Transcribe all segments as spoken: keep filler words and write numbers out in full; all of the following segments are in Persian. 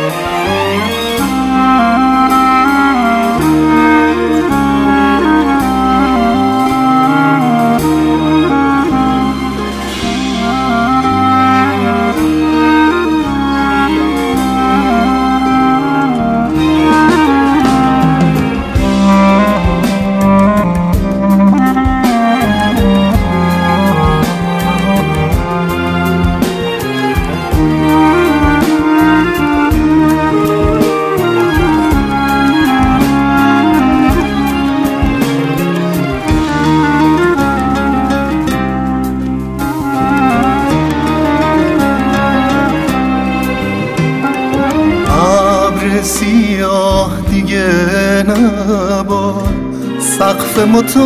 سیاه دیگه نبار، سقف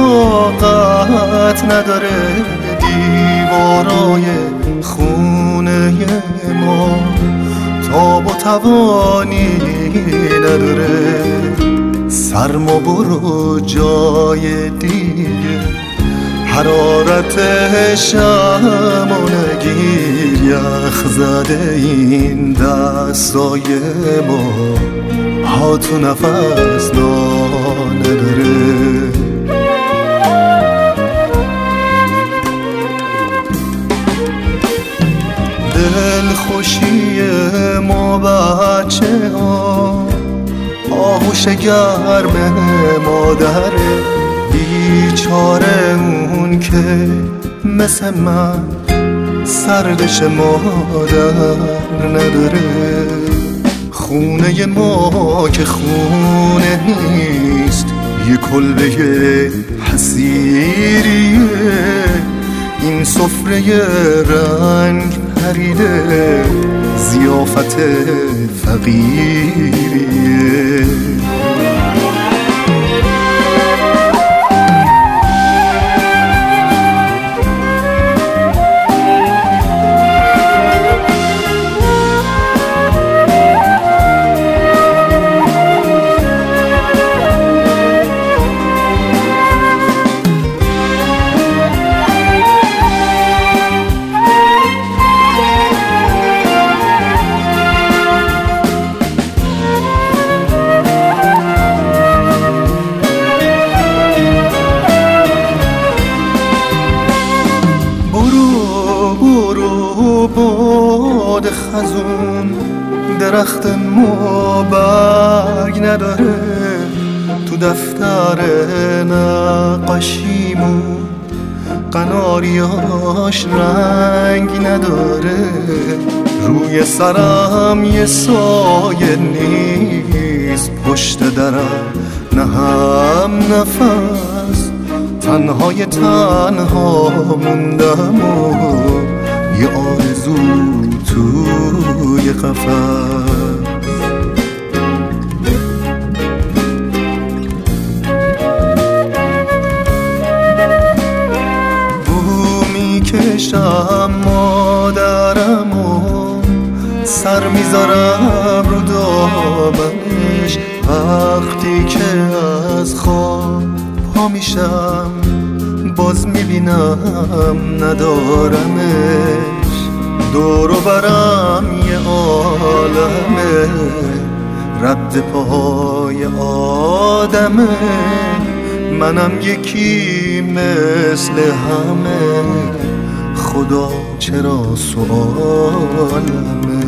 مطاقت نداره، دیوارای خونه ما تاب و توانی نداره. سرما برو جای دیگه، حرارت شمع نگیر، یخ زده این دستای ما، ها تو نفس نداره. دل خوشی ما بچه ها، آغوش گرم مادره، بیچاره اون که مثل من سردش مادر نداره. خونه ما که خونه نیست، یه کلبه حسیریه، این سفره رنگ پریده ضیافت فقیریه. باد خزون درخت ما برگ نداره، تو دفتر نقاشیمون قناریاش رنگ نداره. روی سرم یه سایه نیست، پشت درم نه هم نفس، تنهای تنها موندم و یه آرزو توی قفس. بو میکشم مادرمو، سر میذارم رو دامنش، وقتی که از خواب پا میشم باز میبینم ندارمش. دور و برم یه عالمه، رد پاهای آدمه، منم یکی مثل همه، خدا چرا سوالمه.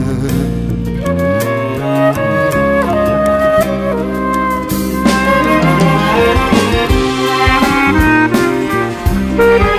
Thank you.